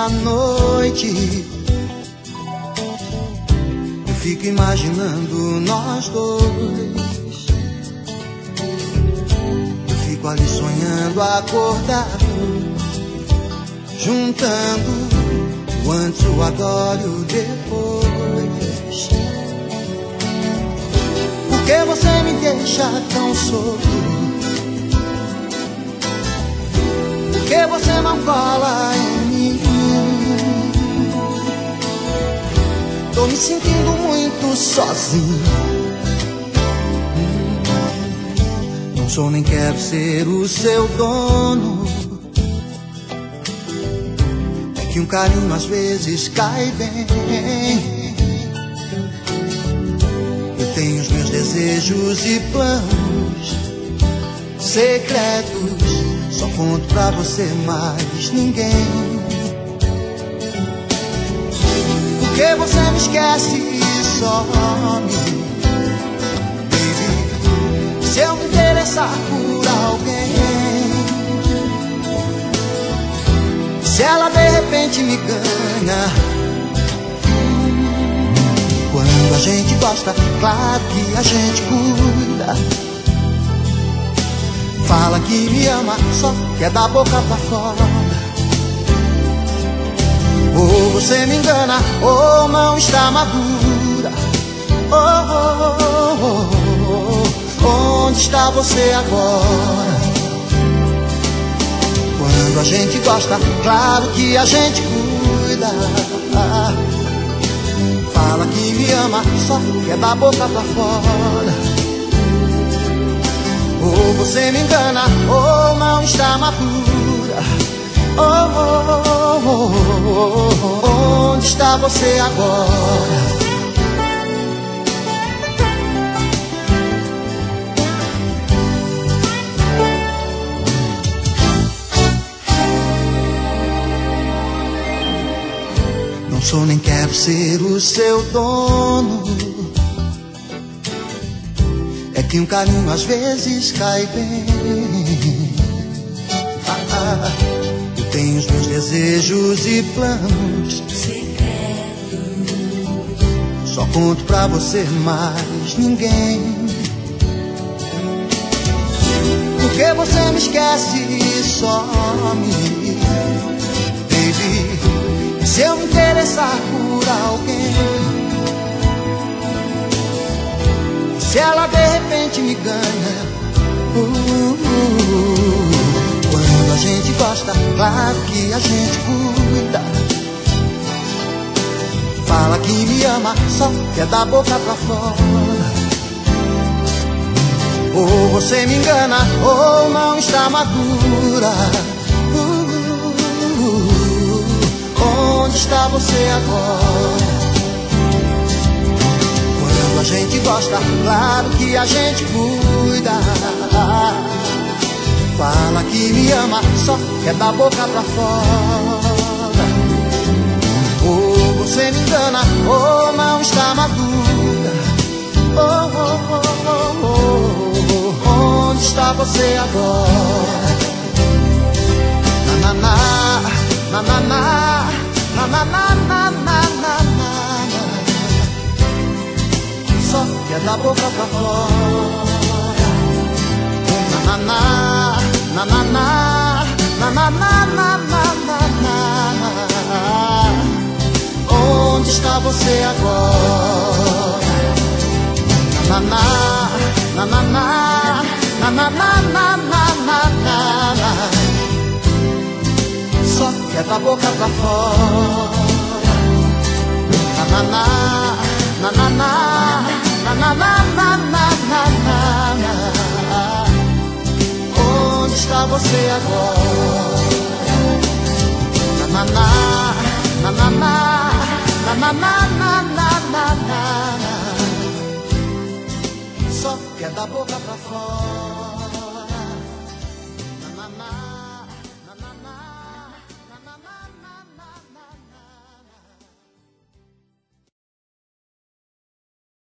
da noite, eu fico imaginando nós dois. Eu fico ali sonhando, acordado, juntando o antes, o agora e o depois. Por que você me deixa tão solto? Por que você não cola em mim? Tô me sentindo muito sozinho. Não sou nem quero ser o seu dono. É que um carinho às vezes cai bem. Eu tenho os meus desejos e planos secretos, só conto pra você, mais ninguém. Por que você me esquece e some, baby? Se eu me interessar por alguém, se ela de repente me ganha. Quando a gente gosta, claro que a gente cuida. Fala que me ama, só quer da boca pra fora. Ou você me engana, ou não está madura. Onde está você agora? Quando a gente gosta, claro que a gente cuida. Fala que me ama, só quer da boca pra fora. Ou você me engana, ou não está madura. Onde está você agora? Não sou nem quero ser o seu dono. É que um carinho às vezes cai bem. Eu tenho os meus desejos e planos secretos, só conto pra você, mais ninguém. Por que você me esquece e some, baby? Se eu me interessar por alguém, se ela de repente me ganha. Quando a gente gosta, claro que a gente cuida. Fala que me ama, só quer da boca pra fora. Ou você me engana, ou não está madura. Onde está você agora? Quando a gente gosta, claro que a gente cuida. Fala que me ama, só quer da boca pra fora. Ou você me engana, ou não está madura. Onde está você agora? Na na na, na na na, na na na na na na. Só quer da boca pra fora. Na na na, na na na, na na na na na na. Onde está você agora? Na na na, na na na, na na na na na na. Só quer da boca pra fora. Na na na, na na na, na na na na na na. Onde está você agora? Na na na.